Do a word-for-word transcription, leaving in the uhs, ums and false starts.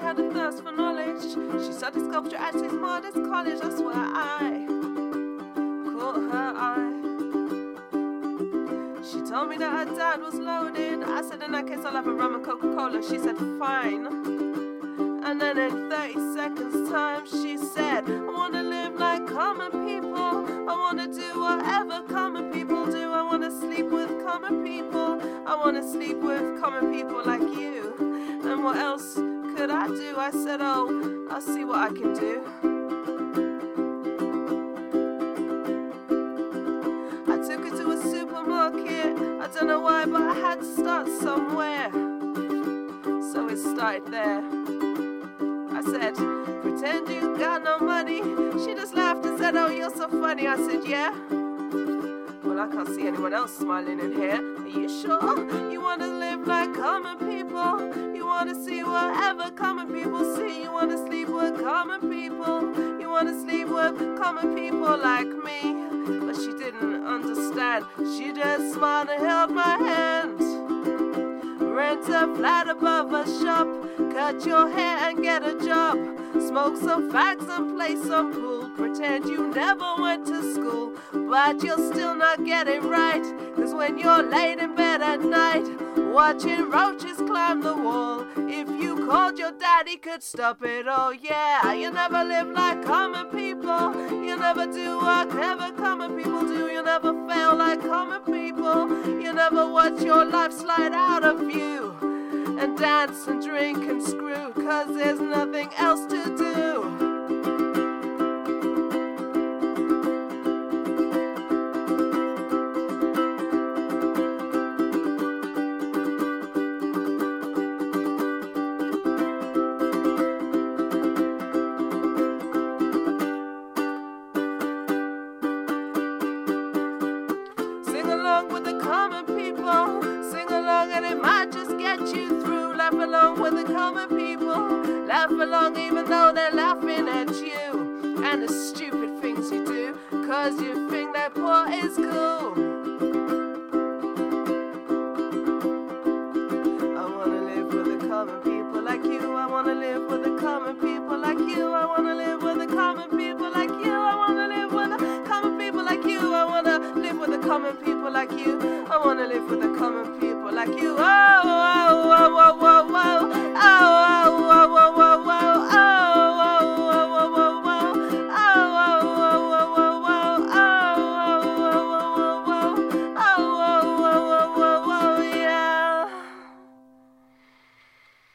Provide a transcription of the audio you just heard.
had a thirst for knowledge. She studied sculpture at his modest college. That's where I caught her eye. She told me that her dad was loaded. I said, in that case I'll have a rum and Coca-Cola. She said, fine. And then in thirty seconds time she said, I want to live like common people. I want to do whatever common people do. I want to sleep with common people. I want to sleep with common people like you. And what else could I do? I said, oh, I'll see what I can do. I took her to a supermarket. I don't know why, but I had to start somewhere. So it started there. I said, pretend you got no money. She just laughed and said, oh, you're so funny. I said, yeah. Well, I can't see anyone else smiling in here. Are you sure? You want to live like common people? You want to see whatever common people see? You want to sleep with common people? You want to sleep with common people like me? But she didn't understand. She just smiled and held my hand. Rent a flat above a shop. Cut your hair and get a job. Smoke some fags and play some pool. Pretend you never went to school, but you're still not getting right. Cause when you're laid in bed at night, watching roaches climb the wall, if you called your daddy could stop it. Oh yeah, you never live like common people. You never do what clever common people do. You never fail like common people. You never watch your life slide out of view and dance and drink and screw, cause there's nothing else to do. Sing along with the common people. Sing along and it might just get you through. Laugh along with the common people. Laugh along even though they're laughing at you and the stupid things you do, cause you think that poor is cool. I wanna live with the common people like you. I wanna live with the common people like you. I wanna live with the common people like you. I wanna live with the common people like you. I wanna live with the common people like you. I wanna live with the common people like you. Oh, oh, oh, oh, oh, oh, oh.